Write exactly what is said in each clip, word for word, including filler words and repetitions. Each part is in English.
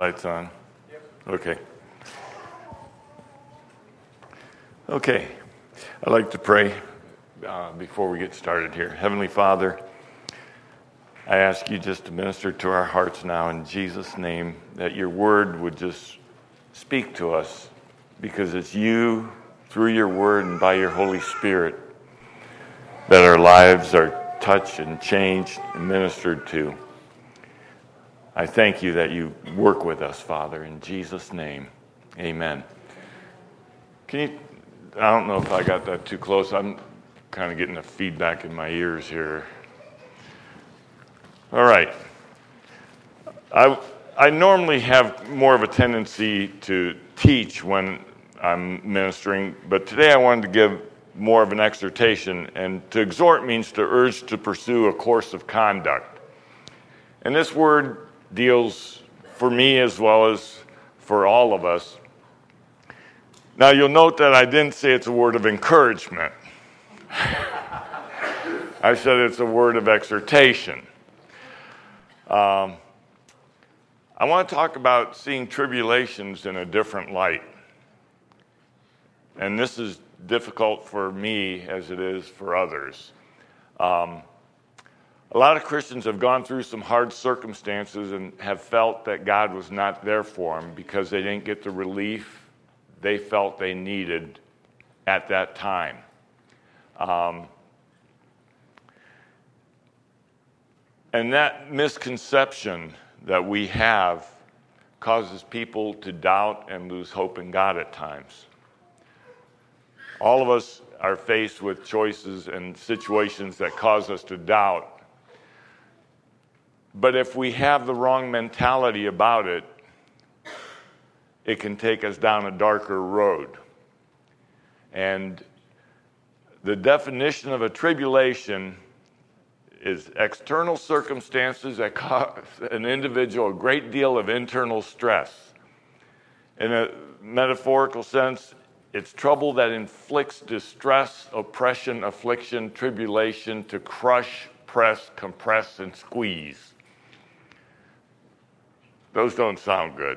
Lights on? Okay. Okay. I'd like to pray uh, before we get started here. Heavenly Father, I ask you just to minister to our hearts now in Jesus' name, that your word would just speak to us, because it's you, through your word and by your Holy Spirit, that our lives are touched and changed and ministered to. I thank you that you work with us, Father, in Jesus' name. Amen. Can you, I don't know if I got that too close. I'm kind of getting a feedback in my ears here. All right. I, I normally have more of a tendency to teach when I'm ministering, but today I wanted to give more of an exhortation. And to exhort means to urge to pursue a course of conduct. And this word deals for me as well as for all of us. Now you'll note that I didn't say it's a word of encouragement. I said it's a word of exhortation. Um, I want to talk about seeing tribulations in a different light. And this is difficult for me as it is for others. Um, A lot of Christians have gone through some hard circumstances and have felt that God was not there for them because they didn't get the relief they felt they needed at that time. Um, and that misconception that we have causes people to doubt and lose hope in God at times. All of us are faced with choices and situations that cause us to doubt. But if we have the wrong mentality about it, it can take us down a darker road. And the definition of a tribulation is external circumstances that cause an individual a great deal of internal stress. In a metaphorical sense, it's trouble that inflicts distress, oppression, affliction, tribulation to crush, press, compress, and squeeze. Those don't sound good.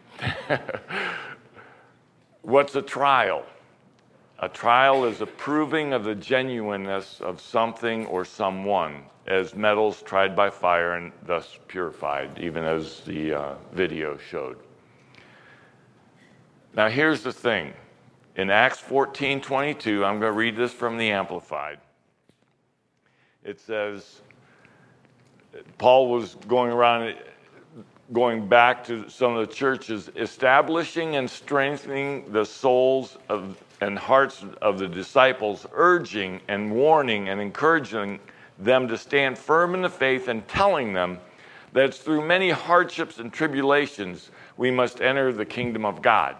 What's a trial? A trial is a proving of the genuineness of something or someone as metals tried by fire and thus purified, even as the uh, video showed. Now here's the thing. In Acts fourteen twenty-two, I'm going to read this from the Amplified. It says, Paul was going around going back to some of the churches, establishing and strengthening the souls of and hearts of the disciples, urging and warning and encouraging them to stand firm in the faith, and telling them that it's through many hardships and tribulations we must enter the kingdom of God.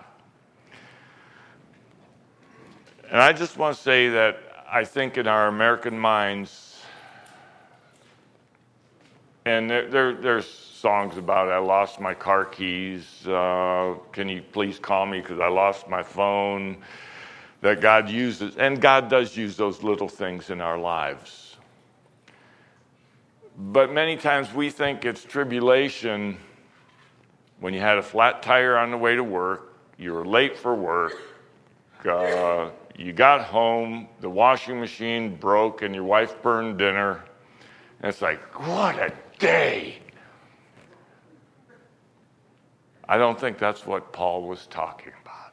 And I just want to say that I think in our American minds, and there, there there's songs about, I lost my car keys, uh, can you please call me because I lost my phone, that God uses, and God does use those little things in our lives. But many times we think it's tribulation when you had a flat tire on the way to work, you were late for work, uh, you got home, the washing machine broke, and your wife burned dinner, and it's like, what a day! I don't think that's what Paul was talking about.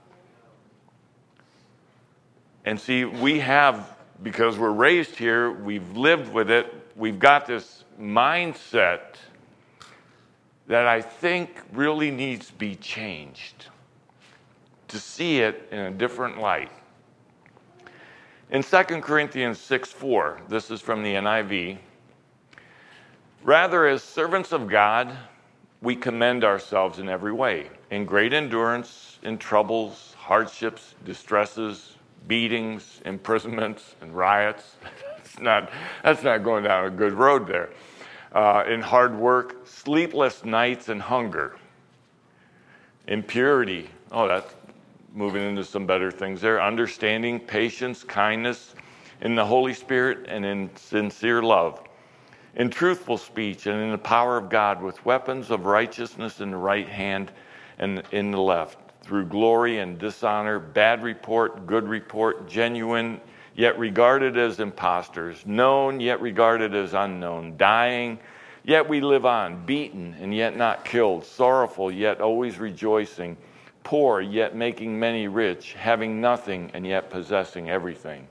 And see, we have, because we're raised here, we've lived with it, we've got this mindset that I think really needs to be changed to see it in a different light. In Second Corinthians six four, this is from the N I V, rather as servants of God, we commend ourselves in every way, in great endurance, in troubles, hardships, distresses, beatings, imprisonments, and riots. That's not, that's not going down a good road there. Uh, in hard work, sleepless nights, and hunger. In purity, oh, that's moving into some better things there. Understanding, patience, kindness, in the Holy Spirit, and in sincere love. in truthful speech and in the power of God, with weapons of righteousness in the right hand and in the left, through glory and dishonor, bad report, good report, genuine, yet regarded as impostors, known, yet regarded as unknown, dying, yet we live on, beaten, and yet not killed, sorrowful, yet always rejoicing, poor, yet making many rich, having nothing, and yet possessing everything.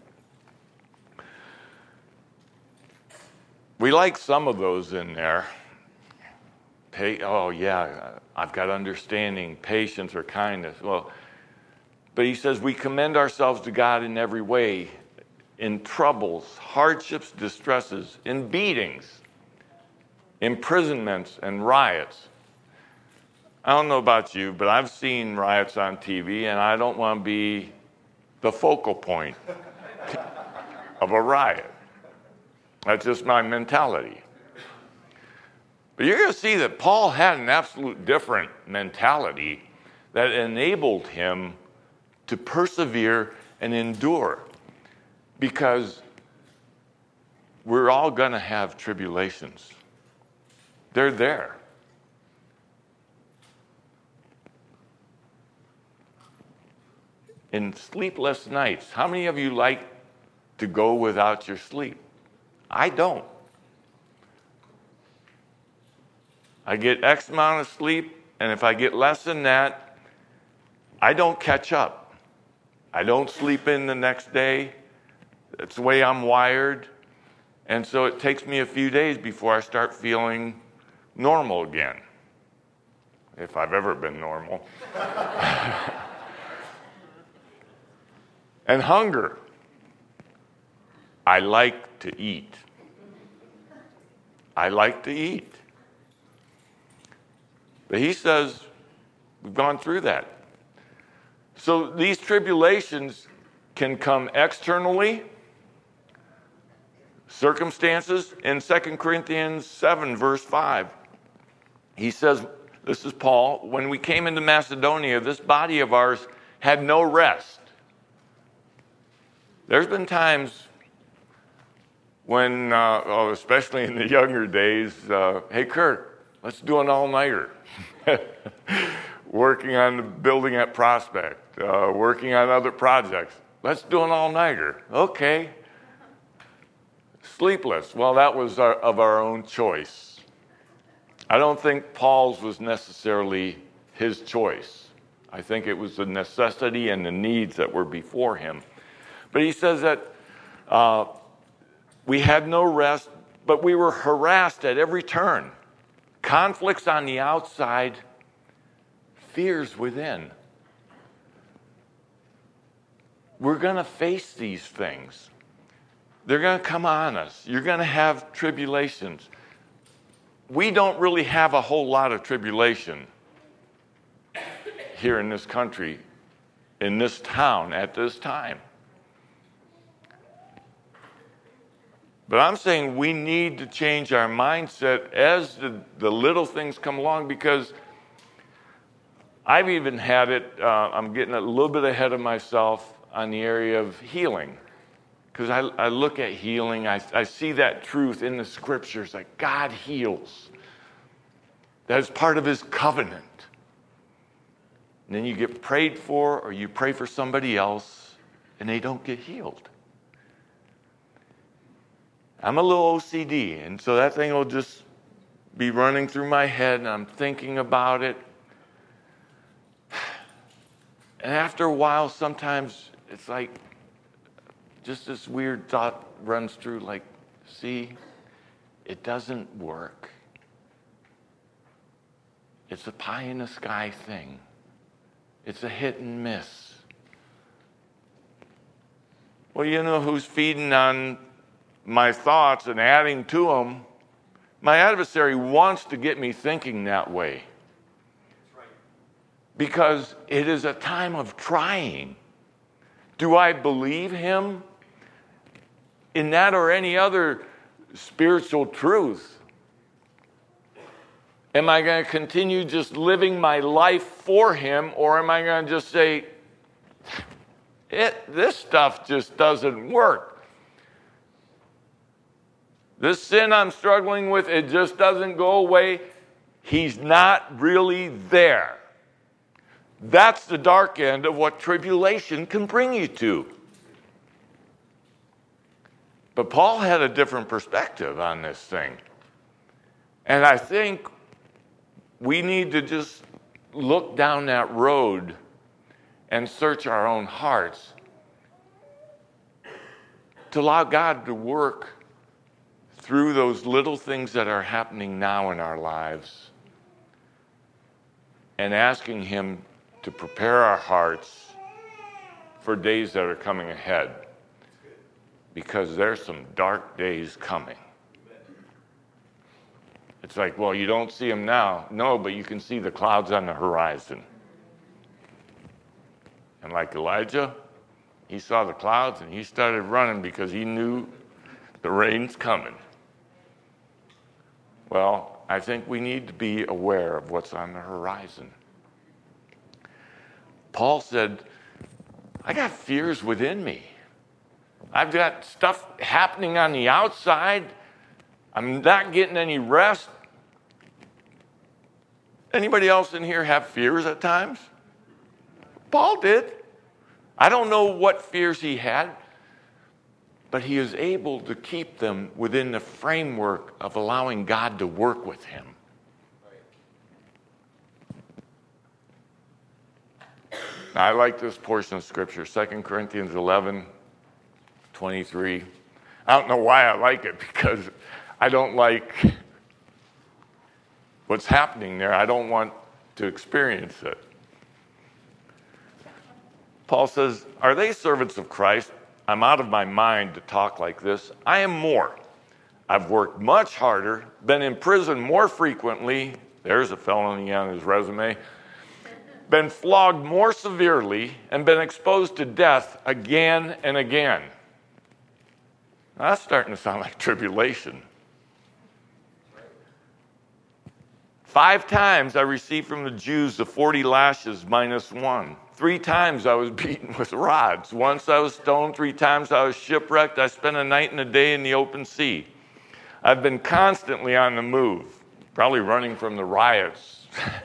We like some of those in there. Pay, oh, yeah, I've got understanding, patience, or kindness. Well, but he says we commend ourselves to God in every way, in troubles, hardships, distresses, in beatings, imprisonments, and riots. I don't know about you, but I've seen riots on T V, and I don't want to be the focal point of a riot. That's just my mentality. But you're going to see that Paul had an absolute different mentality that enabled him to persevere and endure, because we're all going to have tribulations. They're there. In sleepless nights, how many of you like to go without your sleep? I don't. I get X amount of sleep, and if I get less than that, I don't catch up. I don't sleep in the next day. That's the way I'm wired. And so it takes me a few days before I start feeling normal again, if I've ever been normal. And hunger. I like to eat. I like to eat. But he says, we've gone through that. So these tribulations can come externally, circumstances. In Second Corinthians seven, verse five, he says, this is Paul, when we came into Macedonia, this body of ours had no rest. There's been times when, uh, oh, especially in the younger days, uh, hey, Kurt, let's do an all-nighter. Working on the building at Prospect, uh, working on other projects. Let's do an all-nighter. Okay. Sleepless. Well, that was our, of our own choice. I don't think Paul's was necessarily his choice. I think it was the necessity and the needs that were before him. But he says that uh, we had no rest, but we were harassed at every turn. Conflicts on the outside, fears within. We're going to face these things. They're going to come on us. You're going to have tribulations. We don't really have a whole lot of tribulation here in this country, in this town, at this time. But I'm saying we need to change our mindset as the, the little things come along, because I've even had it, uh, I'm getting a little bit ahead of myself on the area of healing. Because I, I look at healing, I, I see that truth in the scriptures, that God heals. That is part of his covenant. And then you get prayed for, or you pray for somebody else, and they don't get healed. I'm a little O C D, and so that thing will just be running through my head, and I'm thinking about it. And after a while, sometimes it's like just this weird thought runs through, like, see, it doesn't work. It's a pie in the sky thing. It's a hit and miss. Well, you know who's feeding on my thoughts and adding to them? My adversary wants to get me thinking that way. Because it is a time of trying. Do I believe him in that or any other spiritual truth? Am I going to continue just living my life for him, or am I going to just say, it, this stuff just doesn't work? This sin I'm struggling with, it just doesn't go away. He's not really there. That's the dark end of what tribulation can bring you to. But Paul had a different perspective on this thing. And I think we need to just look down that road and search our own hearts to allow God to work through those little things that are happening now in our lives and asking Him to prepare our hearts for days that are coming ahead, because there's some dark days coming. It's like, well, you don't see them now. No, but you can see the clouds on the horizon. And like Elijah, he saw the clouds and he started running because he knew the rain's coming. Well, I think we need to be aware of what's on the horizon. Paul said, I got fears within me. I've got stuff happening on the outside. I'm not getting any rest. Anybody else in here have fears at times? Paul did. I don't know what fears he had, but he is able to keep them within the framework of allowing God to work with him. Now, I like this portion of Scripture, Second Corinthians eleven, twenty-three. I don't know why I like it, because I don't like what's happening there. I don't want to experience it. Paul says, are they servants of Christ? I'm out of my mind to talk like this. I am more. I've worked much harder, been in prison more frequently. There's a felony on his resume. Been flogged more severely, and been exposed to death again and again. Now, that's starting to sound like tribulation. Five times I received from the Jews the forty lashes minus one. Three times I was beaten with rods. Once I was stoned. Three times I was shipwrecked. I spent a night and a day in the open sea. I've been constantly on the move, probably running from the riots.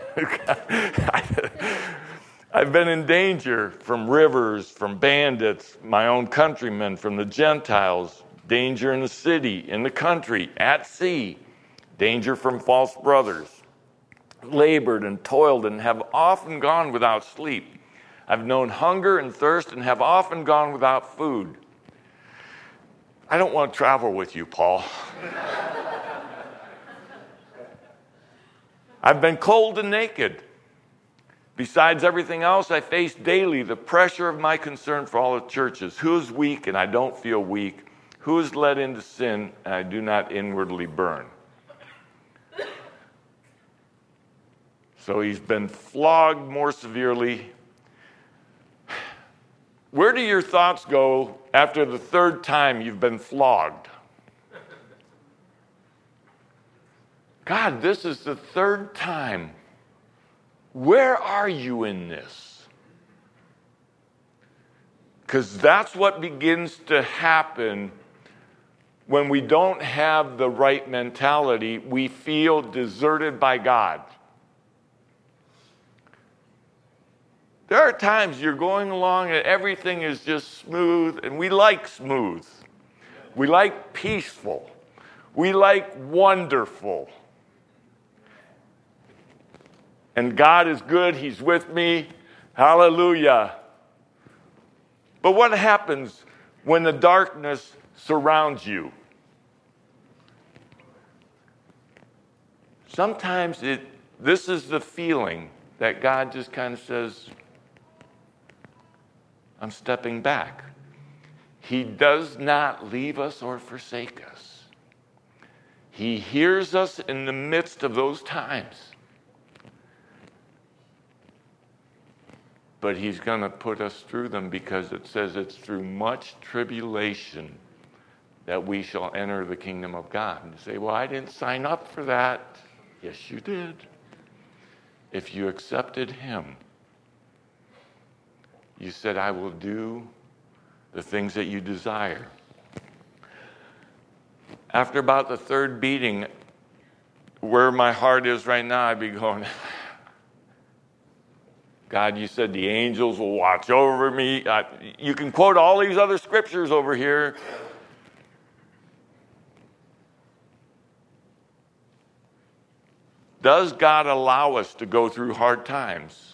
I've been in danger from rivers, from bandits, my own countrymen, from the Gentiles, danger in the city, in the country, at sea, danger from false brothers. Labored and toiled and have often gone without sleep. I've known hunger and thirst and have often gone without food. I don't want to travel with you, Paul. I've been cold and naked. Besides everything else, I face daily the pressure of my concern for all the churches. Who is weak and I don't feel weak? Who is led into sin and I do not inwardly burn? So he's been flogged more severely. Where do your thoughts go after the third time you've been flogged? God, this is the third time. Where are you in this? Because that's what begins to happen when we don't have the right mentality. We feel deserted by God. There are times you're going along and everything is just smooth, and we like smooth. We like peaceful. We like wonderful. And God is good. He's with me. Hallelujah. But what happens when the darkness surrounds you? Sometimes it, this is the feeling that God just kind of says, I'm stepping back. He does not leave us or forsake us. He hears us in the midst of those times. But he's going to put us through them, because it says it's through much tribulation that we shall enter the kingdom of God. And you say, well, I didn't sign up for that. Yes, you did. If you accepted him, you said, I will do the things that you desire. After about the third beating, where my heart is right now, I'd be going, God, you said the angels will watch over me. I, you can quote all these other scriptures over here. Does God allow us to go through hard times?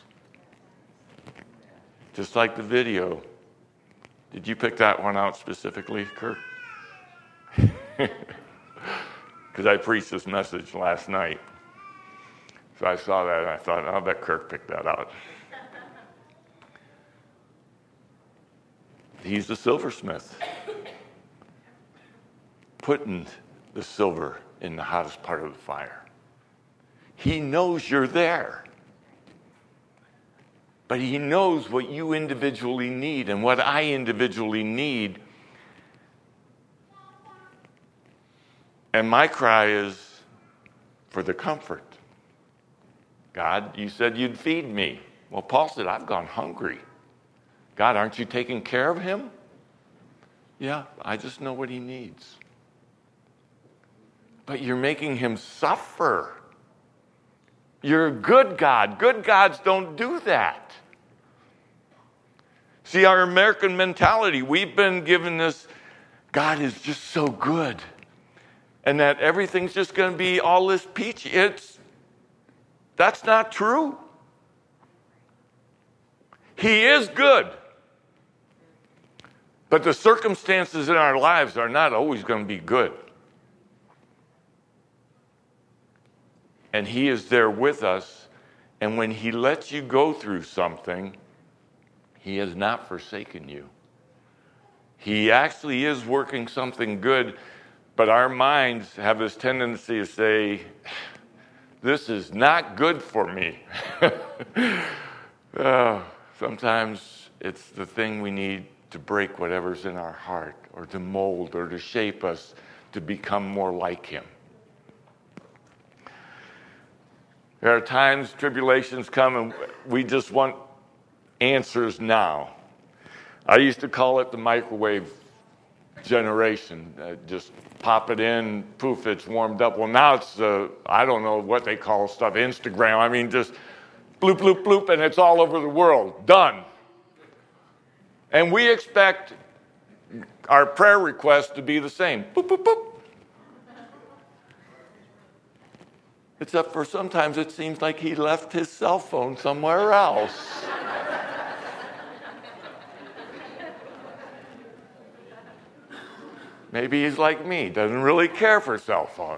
Just like the video. Did you pick that one out specifically, Kirk? Because I preached this message last night. So I saw that and I thought, I'll bet Kirk picked that out. He's the silversmith, putting the silver in the hottest part of the fire. He knows you're there. But he knows what you individually need and what I individually need. And my cry is for the comfort. God, you said you'd feed me. Well, Paul said, I've gone hungry. God, aren't you taking care of him? Yeah, I just know what he needs. But you're making him suffer. You're a good God. Good gods don't do that. See, our American mentality, we've been given this, God is just so good. And that everything's just going to be all this peachy. It's, that's not true. He is good. But the circumstances in our lives are not always going to be good. And he is there with us. And when he lets you go through something, he has not forsaken you. He actually is working something good, but our minds have this tendency to say, this is not good for me. uh, sometimes it's the thing we need to break whatever's in our heart, or to mold, or to shape us to become more like him. There are times tribulations come and we just want answers now. I used to call it the microwave generation. Uh, just pop it in, poof, it's warmed up. Well, now it's, uh, I don't know what they call stuff, Instagram. I mean, just bloop, bloop, bloop, and it's all over the world. Done. And we expect our prayer requests to be the same. Boop, boop, boop. Except for sometimes it seems like he left his cell phone somewhere else. Maybe he's like me, doesn't really care for cell phones.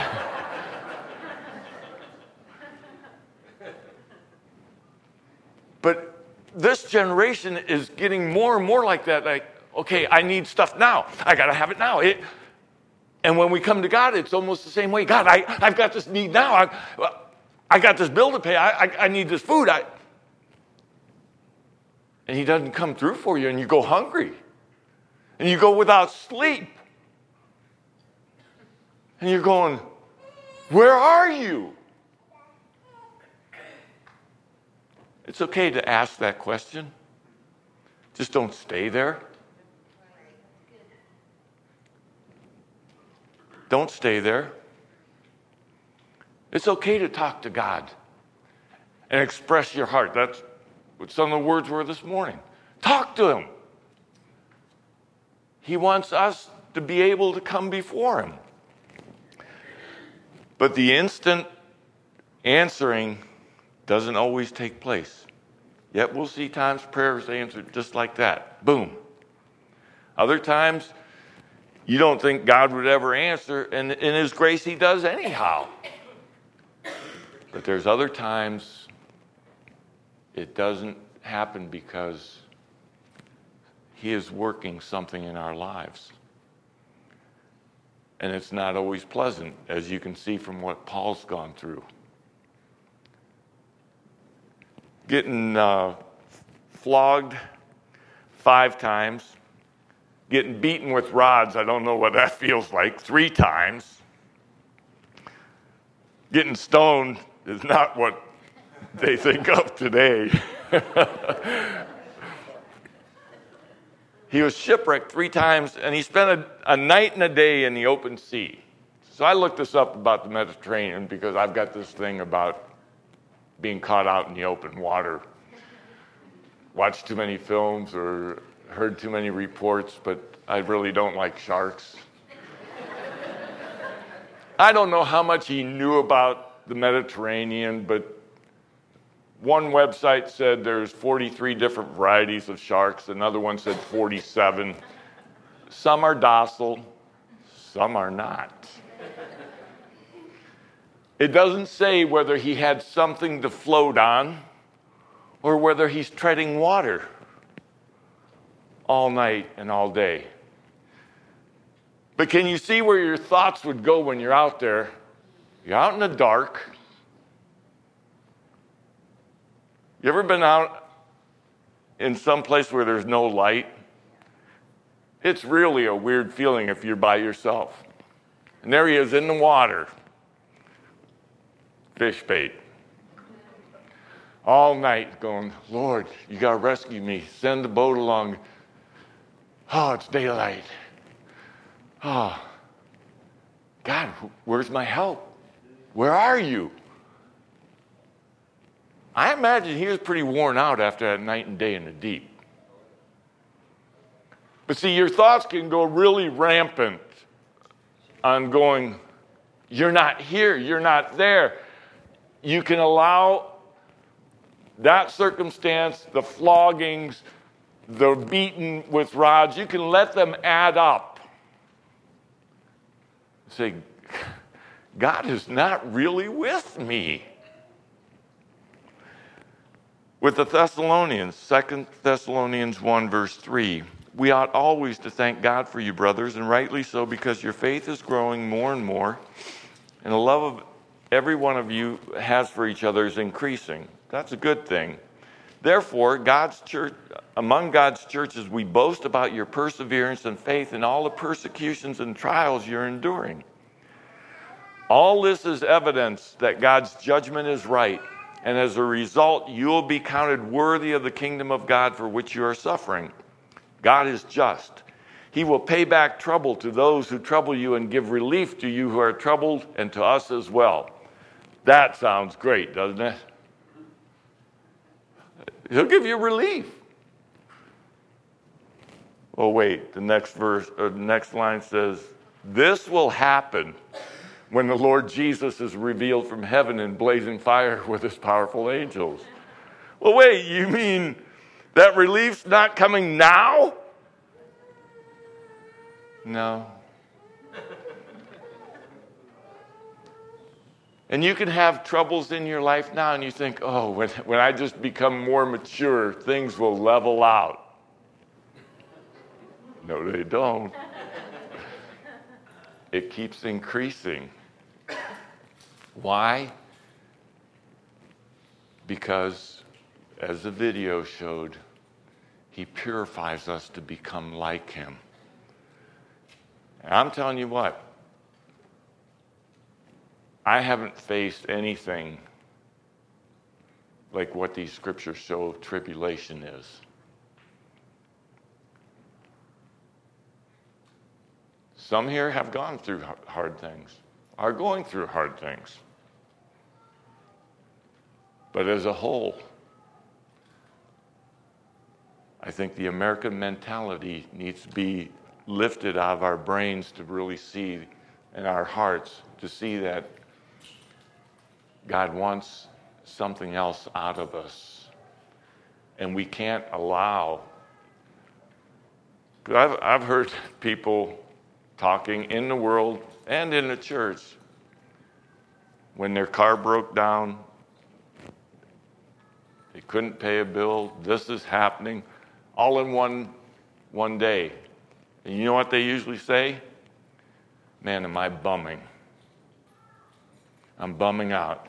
But this generation is getting more and more like that. Like, okay, I need stuff now. I got to have it now. It, and when we come to God, it's almost the same way. God, I, I've got this need now. I, I got this bill to pay. I, I, I need this food. I, and he doesn't come through for you, and you go hungry. And you go without sleep. And you're going, where are you? It's okay to ask that question. Just don't stay there. Don't stay there. It's okay to talk to God and express your heart. That's what some of the words were this morning. Talk to him. He wants us to be able to come before him. But the instant answering doesn't always take place. Yet we'll see times prayers answered just like that. Boom. Other times, you don't think God would ever answer, and in his grace he does anyhow. But there's other times it doesn't happen because he is working something in our lives. And it's not always pleasant, as you can see from what Paul's gone through. Getting uh, flogged five times. Getting beaten with rods, I don't know what that feels like, three times. Getting stoned is not what they think of today. He was shipwrecked three times, and he spent a, a night and a day in the open sea. So I looked this up about the Mediterranean because I've got this thing about being caught out in the open water. Watched too many films or heard too many reports, but I really don't like sharks. I don't know how much he knew about the Mediterranean, but one website said there's forty-three different varieties of sharks. Another one said forty-seven. Some are docile, some are not. It doesn't say whether he had something to float on or whether he's treading water all night and all day. But can you see where your thoughts would go when you're out there? You're out in the dark. You ever been out in some place where there's no light? It's really a weird feeling if you're by yourself. And there he is in the water. Fish bait. All night going, Lord, you got to rescue me. Send the boat along. Oh, it's daylight. Oh, God, where's my help? Where are you? I imagine he was pretty worn out after that night and day in the deep. But see, your thoughts can go really rampant on going, you're not here, you're not there. You can allow that circumstance, the floggings, the beating with rods, you can let them add up. Say, God is not really with me. With the Thessalonians, Second Thessalonians one, verse three, we ought always to thank God for you, brothers, and rightly so, because your faith is growing more and more, and the love of every one of you has for each other is increasing. That's a good thing. Therefore, God's church, among God's churches, we boast about your perseverance and faith in all the persecutions and trials you're enduring. All this is evidence that God's judgment is right, and as a result, you will be counted worthy of the kingdom of God for which you are suffering. God is just. He will pay back trouble to those who trouble you and give relief to you who are troubled, and to us as well. That sounds great, doesn't it? He'll give you relief. Oh, wait, the next verse, or the next line says, this will happen when the Lord Jesus is revealed from heaven in blazing fire with his powerful angels. Well, wait, you mean that relief's not coming now? No. And you can have troubles in your life now, and you think, oh, when, when I just become more mature, things will level out. No, they don't. It keeps increasing. Why? Because, as the video showed, he purifies us to become like him. And I'm telling you what, I haven't faced anything like what these scriptures show tribulation is. Some here have gone through hard things, are going through hard things. But as a whole, I think the American mentality needs to be lifted out of our brains to really see, in our hearts, to see that God wants something else out of us. And we can't allow. I've, I've heard people talking in the world and in the church when their car broke down, they couldn't pay a bill, this is happening, all in one, one day. And you know what they usually say? Man, am I bumming? I'm bumming out.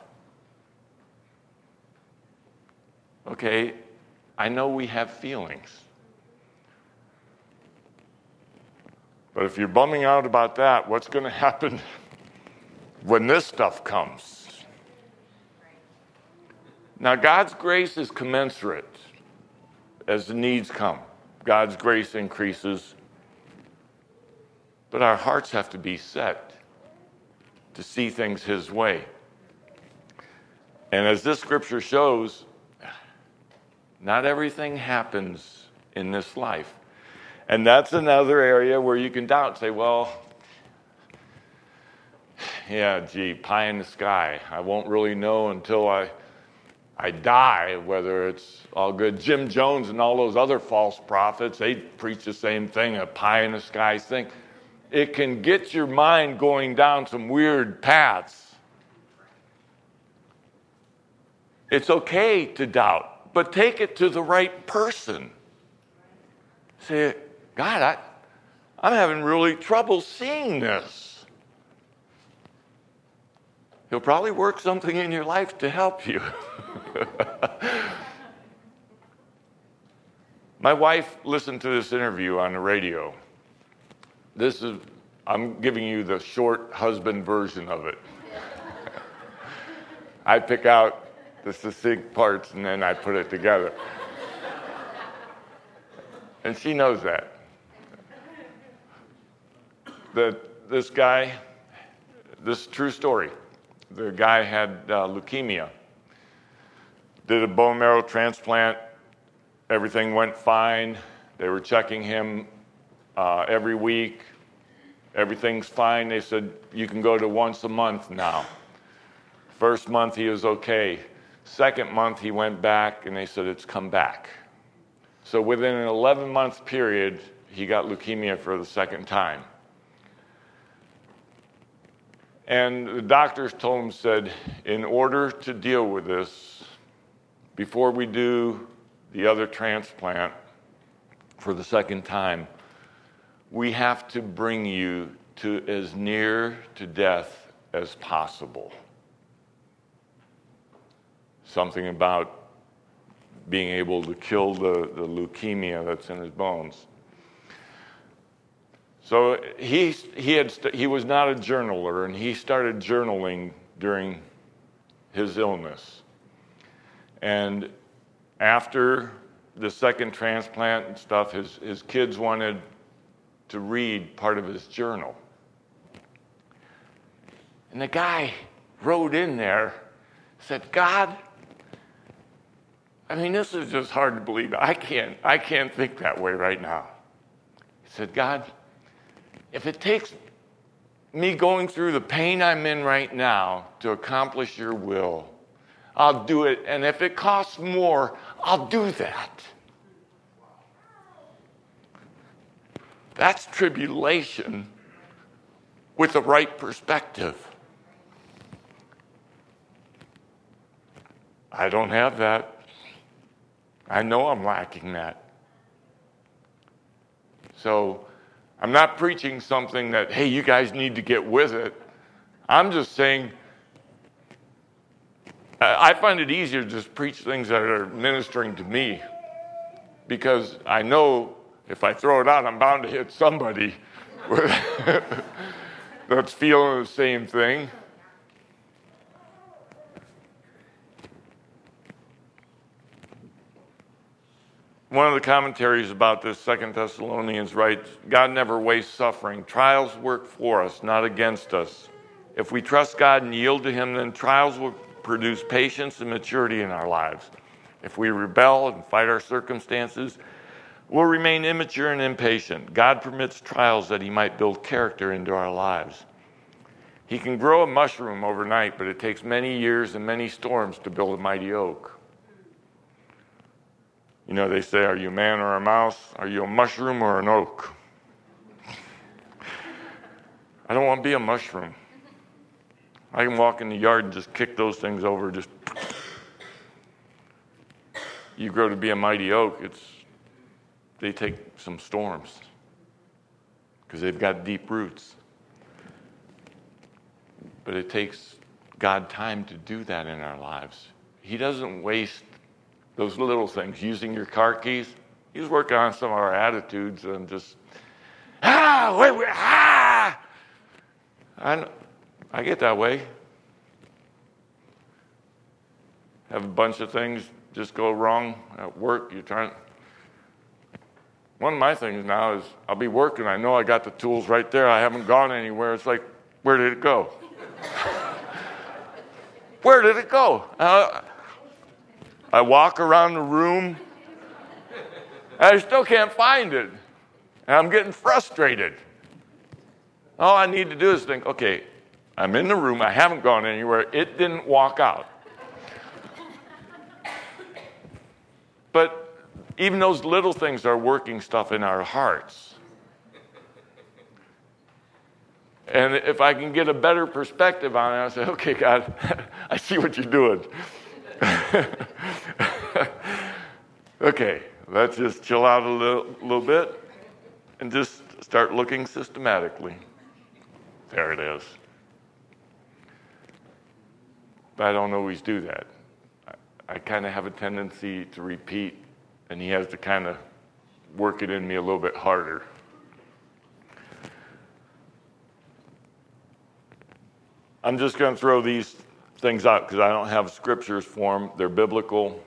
Okay, I know we have feelings. But if you're bumming out about that, what's going to happen when this stuff comes? Now, God's grace is commensurate as the needs come. God's grace increases, but our hearts have to be set to see things His way. And as this scripture shows, not everything happens in this life. And that's another area where you can doubt, say, well, yeah, gee, pie in the sky. I won't really know until I I die whether it's all good. Jim Jones and all those other false prophets, they preach the same thing, a pie in the sky thing. It can get your mind going down some weird paths. It's okay to doubt, but take it to the right person. Say, God, I, I'm having really trouble seeing this. He'll probably work something in your life to help you. My wife listened to this interview on the radio. This is, I'm giving you the short husband version of it. I pick out the succinct parts and then I put it together. And she knows that. That this guy, this true story, the guy had uh, leukemia. Did a bone marrow transplant. Everything went fine. They were checking him uh, every week. Everything's fine. They said, you can go to once a month now. First month he was okay. Second month he went back and they said, it's come back. So within an eleven month period, he got leukemia for the second time. And the doctors told him, said, in order to deal with this, before we do the other transplant for the second time, we have to bring you to as near to death as possible. Something about being able to kill the, the leukemia that's in his bones. So he he had he was not a journaler, and he started journaling during his illness. And after the second transplant and stuff, his, his kids wanted to read part of his journal. And the guy wrote in there, said, God, I mean, this is just hard to believe. I can't, I can't think that way right now. He said, God, if it takes me going through the pain I'm in right now to accomplish your will, I'll do it. And if it costs more, I'll do that. That's tribulation with the right perspective. I don't have that. I know I'm lacking that. So I'm not preaching something that, hey, you guys need to get with it. I'm just saying, I find it easier to just preach things that are ministering to me, because I know if I throw it out, I'm bound to hit somebody that's feeling the same thing. One of the commentaries about this, Second Thessalonians writes, God never wastes suffering. Trials work for us, not against us. If we trust God and yield to Him, then trials will produce patience and maturity in our lives. If we rebel and fight our circumstances, we'll remain immature and impatient. God permits trials that He might build character into our lives. He can grow a mushroom overnight, but it takes many years and many storms to build a mighty oak. You know, they say, are you a man or a mouse? Are you a mushroom or an oak? I don't want to be a mushroom. I can walk in the yard and just kick those things over. Just you grow to be a mighty oak. It's they take some storms because they've got deep roots. But it takes God time to do that in our lives. He doesn't waste those little things, using your car keys. He's working on some of our attitudes and just, ah, wait, wait, ah. I, I get that way. Have a bunch of things just go wrong at work. You're trying. One of my things now is I'll be working. I know I got the tools right there. I haven't gone anywhere. It's like, where did it go? Where did it go? Uh, I walk around the room, and I still can't find it. And I'm getting frustrated. All I need to do is think, okay, I'm in the room. I haven't gone anywhere. It didn't walk out. But even those little things are working stuff in our hearts. And if I can get a better perspective on it, I'll say, okay, God, I see what you're doing. Okay, let's just chill out a little, little bit and just start looking systematically. There it is. But I don't always do that. I, I kind of have a tendency to repeat, and he has to kind of work it in me a little bit harder. I'm just going to throw these things out because I don't have scriptures for them. They're biblical.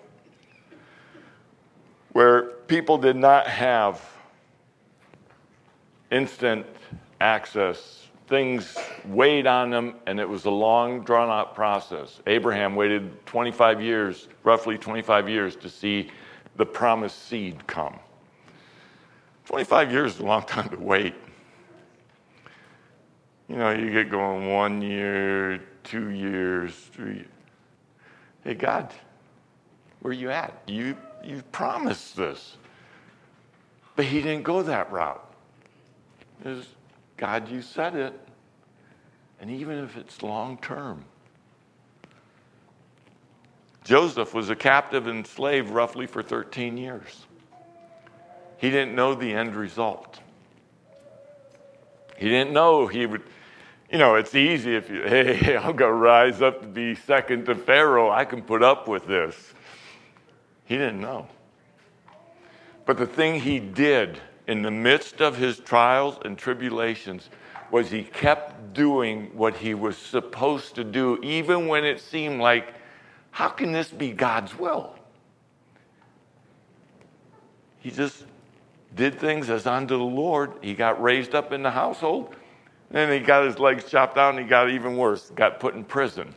Where people did not have instant access, things weighed on them, and it was a long, drawn-out process. Abraham waited twenty-five years, roughly twenty-five years, to see the promised seed come. twenty-five years is a long time to wait. You know, you get going one year, two years, three. Hey, God, where are you at? You you promised this. But he didn't go that route. It was, God, you said it. And even if it's long term. Joseph was a captive and slave roughly for thirteen years. He didn't know the end result. He didn't know he would, you know, it's easy if you, hey, I'm going to rise up to be second to Pharaoh. I can put up with this. He didn't know. But the thing he did in the midst of his trials and tribulations was he kept doing what he was supposed to do, even when it seemed like, how can this be God's will? He just did things as unto the Lord. He got raised up in the household. Then he got his legs chopped out and he got even worse, got put in prison.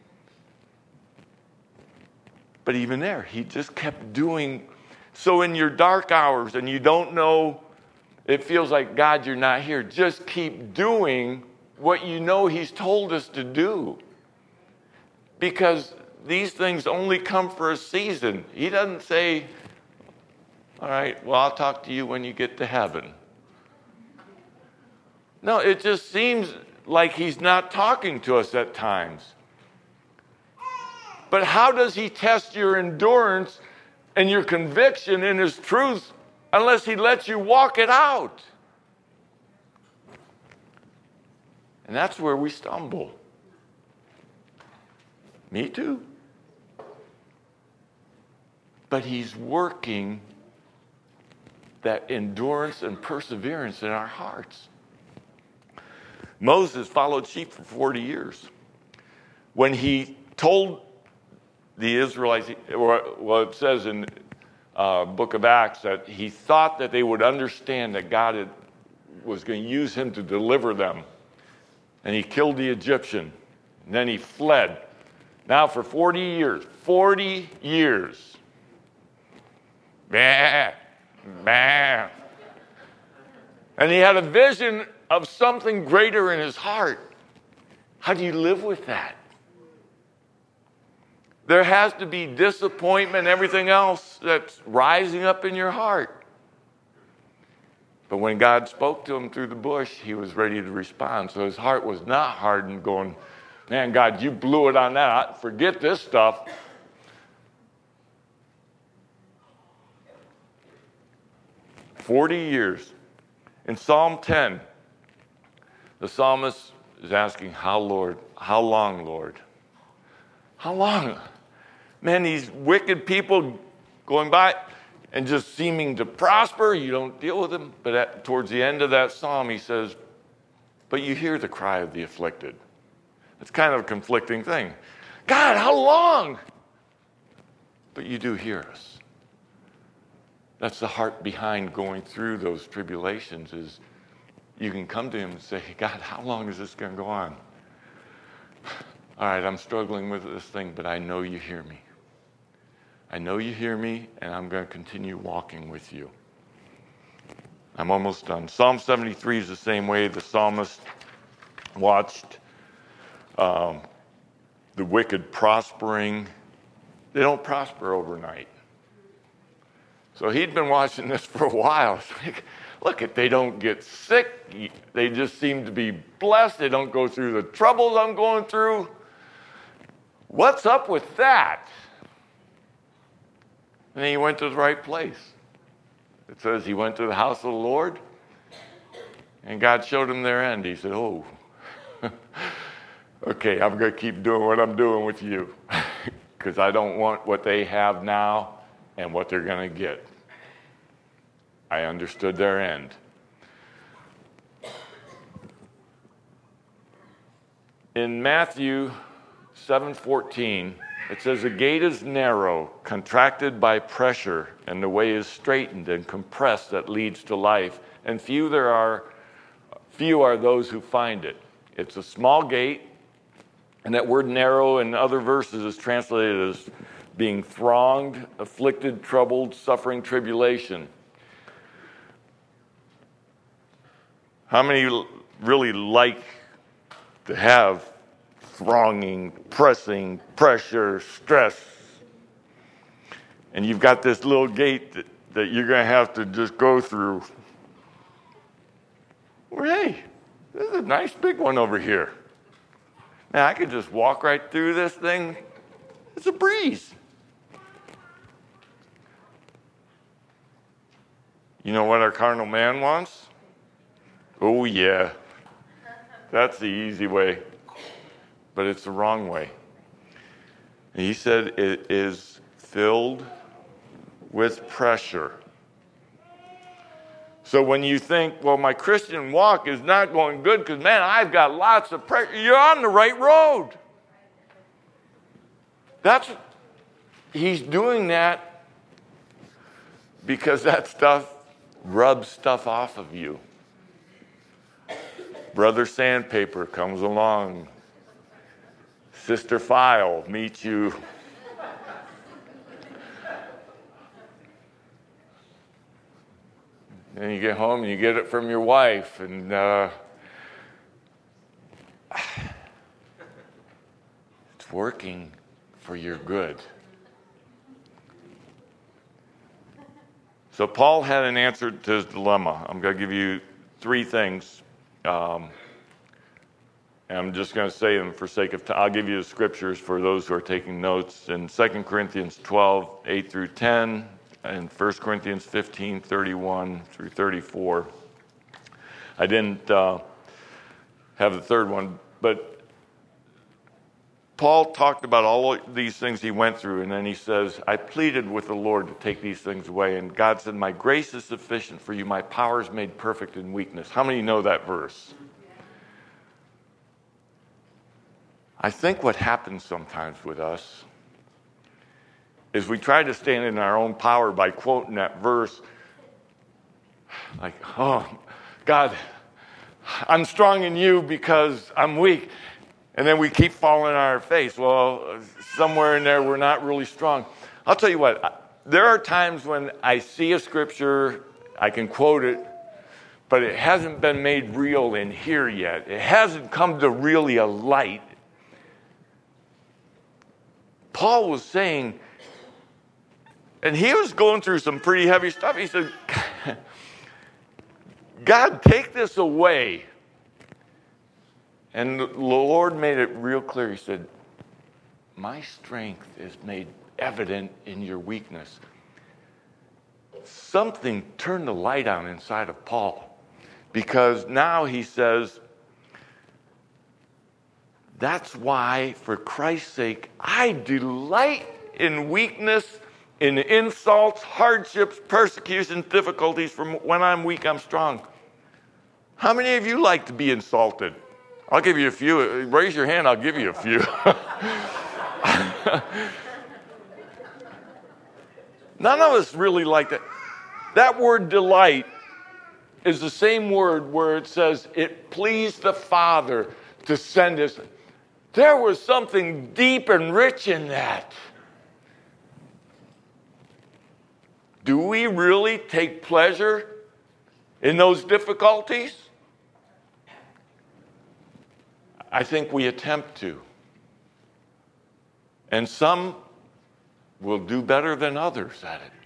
But even there, he just kept doing. So in your dark hours and you don't know, it feels like, God, you're not here. Just keep doing what you know he's told us to do. Because these things only come for a season. He doesn't say, all right, well, I'll talk to you when you get to heaven. No, it just seems like he's not talking to us at times. But how does he test your endurance and your conviction in his truth unless he lets you walk it out? And that's where we stumble. Me too. But he's working that endurance and perseverance in our hearts. Moses followed sheep for forty years. When he told the Israelites, or well, it says in uh, book of Acts that he thought that they would understand that God had, was going to use him to deliver them. And he killed the Egyptian. And then he fled. Now for forty years, forty years. Bah, bah. And he had a vision of something greater in his heart. How do you live with that? There has to be disappointment and everything else that's rising up in your heart. But when God spoke to him through the bush, he was ready to respond. So his heart was not hardened, going, man, God, you blew it on that. Forget this stuff. Forty years. In Psalm ten, the psalmist is asking, how, Lord, how long, Lord? How long? Man, these wicked people going by and just seeming to prosper, you don't deal with them. But at, towards the end of that psalm, he says, but you hear the cry of the afflicted. It's kind of a conflicting thing. God, how long? But you do hear us. That's the heart behind going through those tribulations, is you can come to him and say, God, how long is this going to go on? All right, I'm struggling with this thing, but I know you hear me. I know you hear me, and I'm going to continue walking with you. I'm almost done. Psalm seventy-three is the same way. The psalmist watched um, the wicked prospering. They don't prosper overnight. So he'd been watching this for a while. Look, if they don't get sick, they just seem to be blessed. They don't go through the troubles I'm going through. What's up with that? And he went to the right place. It says he went to the house of the Lord, and God showed him their end. He said, oh, okay, I'm going to keep doing what I'm doing with you because I don't want what they have now and what they're going to get. I understood their end. In Matthew seven fourteen, it says, the gate is narrow, contracted by pressure, and the way is straightened and compressed that leads to life, and few there are, few are those who find it. It's a small gate, and that word narrow in other verses is translated as being thronged, afflicted, troubled, suffering, tribulation. How many really like to have thronging, pressing, pressure, stress? And you've got this little gate that, that you're going to have to just go through. Well, hey, this is a nice big one over here. Man, I could just walk right through this thing. It's a breeze. You know what our carnal man wants? Oh, yeah. That's the easy way. But it's the wrong way. And he said it is filled with pressure. So when you think, well, my Christian walk is not going good because, man, I've got lots of pressure, you're on the right road. That's, he's doing that because that stuff rubs stuff off of you. Brother Sandpaper comes along. Sister File meets you. Then you get home and you get it from your wife, and uh, it's working for your good. So Paul had an answer to his dilemma. I'm going to give you three things. Um, and I'm just going to say them for sake of time. I'll give you the scriptures for those who are taking notes. In Second Corinthians twelve, eight through ten, and First Corinthians fifteen, thirty-one through thirty-four. I didn't uh, have the third one, but Paul talked about all these things he went through, and then he says, I pleaded with the Lord to take these things away, and God said, my grace is sufficient for you. My power is made perfect in weakness. How many know that verse? I think what happens sometimes with us is we try to stand in our own power by quoting that verse like, oh, God, I'm strong in you because I'm weak. And then we keep falling on our face. Well, somewhere in there, we're not really strong. I'll tell you what, there are times when I see a scripture, I can quote it, but it hasn't been made real in here yet. It hasn't come to really a light. Paul was saying, and he was going through some pretty heavy stuff. He said, God, take this away. And the Lord made it real clear. He said, my strength is made evident in your weakness. Something turned the light on inside of Paul, because now he says, that's why, for Christ's sake, I delight in weakness, in insults, hardships, persecutions, difficulties. From when I'm weak, I'm strong. How many of you like to be insulted? I'll give you a few. Raise your hand, I'll give you a few. None of us really like that. That word delight is the same word where it says it pleased the Father to send us. There was something deep and rich in that. Do we really take pleasure in those difficulties? I think we attempt to. And some will do better than others at it.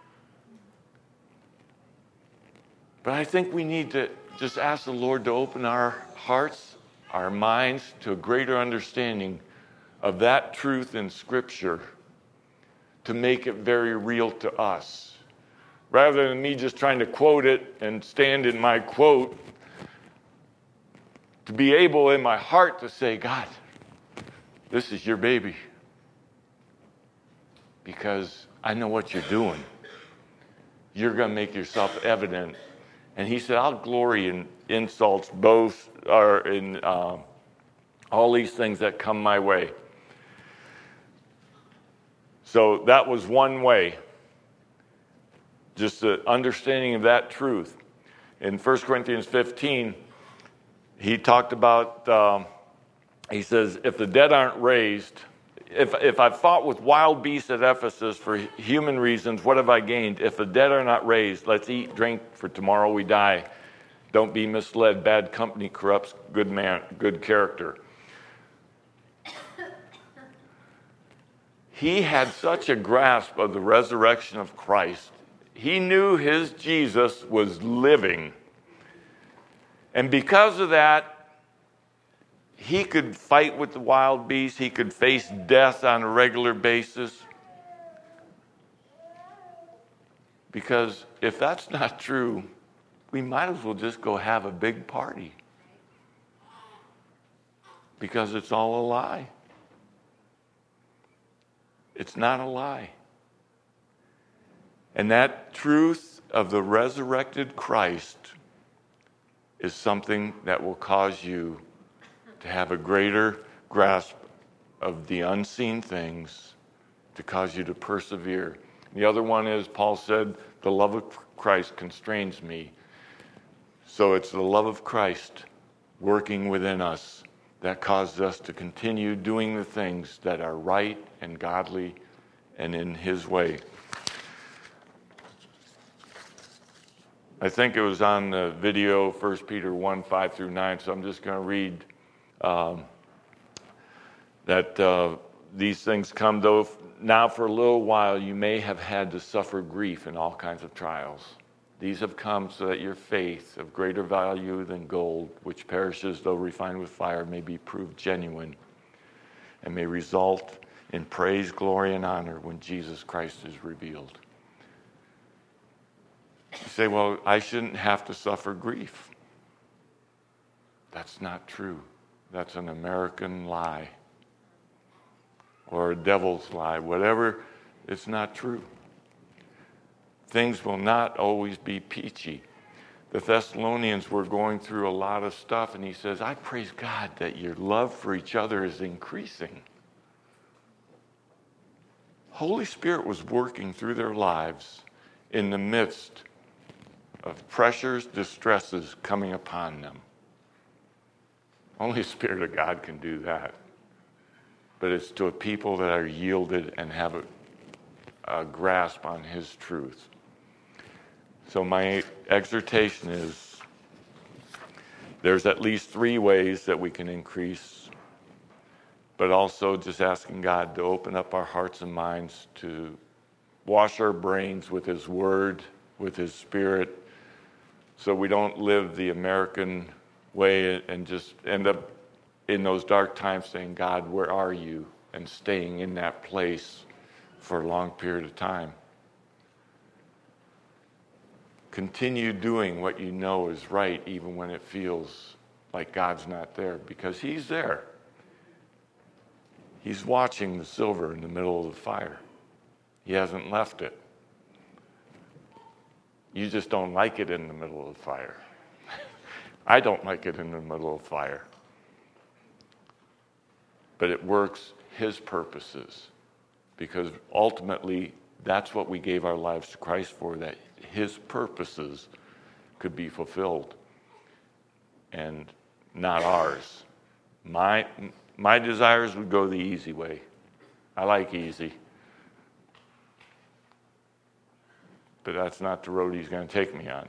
But I think we need to just ask the Lord to open our hearts, our minds to a greater understanding of that truth in Scripture to make it very real to us. Rather than me just trying to quote it and stand in my quote, to be able in my heart to say, God, this is your baby. Because I know what you're doing. You're going to make yourself evident. And he said, I'll glory in insults, both or in uh, all these things that come my way. So that was one way. Just the understanding of that truth. In First Corinthians fifteen, he talked about, um, he says, if the dead aren't raised, if if I've fought with wild beasts at Ephesus for human reasons, what have I gained? If the dead are not raised, let's eat, drink, for tomorrow we die. Don't be misled. Bad company corrupts good man, good character. He had such a grasp of the resurrection of Christ. He knew his Jesus was living. And because of that, he could fight with the wild beasts. He could face death on a regular basis. Because if that's not true, we might as well just go have a big party. Because it's all a lie. It's not a lie. And that truth of the resurrected Christ is something that will cause you to have a greater grasp of the unseen things, to cause you to persevere. The other one is, Paul said, the love of Christ constrains me. So it's the love of Christ working within us that causes us to continue doing the things that are right and godly and in his way. I think it was on the video, First Peter one, five through nine, so I'm just going to read um, that uh, these things come, though now for a little while you may have had to suffer grief in all kinds of trials. These have come so that your faith, of greater value than gold, which perishes though refined with fire, may be proved genuine and may result in praise, glory, and honor when Jesus Christ is revealed. You say, well, I shouldn't have to suffer grief. That's not true. That's an American lie or a devil's lie. Whatever, it's not true. Things will not always be peachy. The Thessalonians were going through a lot of stuff, and he says, I praise God that your love for each other is increasing. Holy Spirit was working through their lives in the midst of pressures, distresses coming upon them. Only the Spirit of God can do that. But it's to a people that are yielded and have a, a grasp on his truth. So my exhortation is, there's at least three ways that we can increase, but also just asking God to open up our hearts and minds to wash our brains with his word, with his Spirit, so we don't live the American way and just end up in those dark times saying, God, where are you? And staying in that place for a long period of time. Continue doing what you know is right, even when it feels like God's not there, because he's there. He's watching the silver in the middle of the fire. He hasn't left it. You just don't like it in the middle of the fire. I don't like it in the middle of the fire. But it works his purposes, because ultimately that's what we gave our lives to Christ for, that his purposes could be fulfilled and not ours. My, my desires would go the easy way. I like easy. But that's not the road he's going to take me on.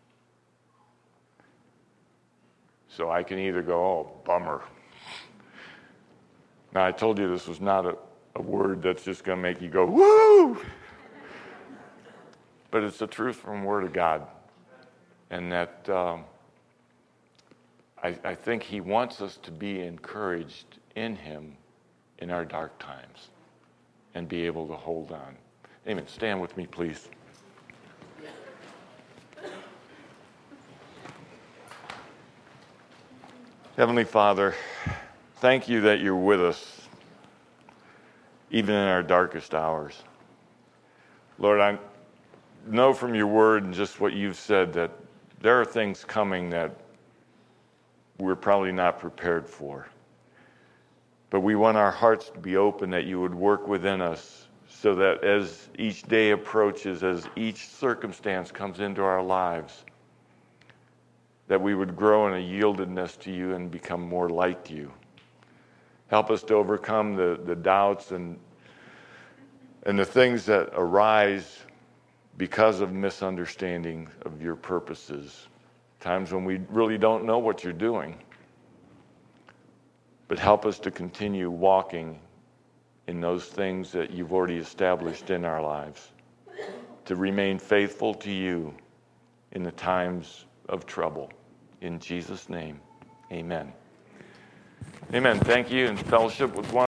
So I can either go, oh, bummer. Now, I told you this was not a, a word that's just going to make you go, woo! But it's the truth from the Word of God. And that um, I, I think he wants us to be encouraged in him in our dark times and be able to hold on. Amen. Stand with me, please. Heavenly Father, thank you that you're with us, even in our darkest hours. Lord, I know from your word and just what you've said that there are things coming that we're probably not prepared for. But we want our hearts to be open, that you would work within us so that as each day approaches, as each circumstance comes into our lives, that we would grow in a yieldedness to you and become more like you. Help us to overcome the, the doubts and, and the things that arise because of misunderstanding of your purposes. Times when we really don't know what you're doing. But help us to continue walking in those things that you've already established in our lives. To remain faithful to you in the times of trouble. In Jesus' name, amen. Amen. Thank you, and fellowship with one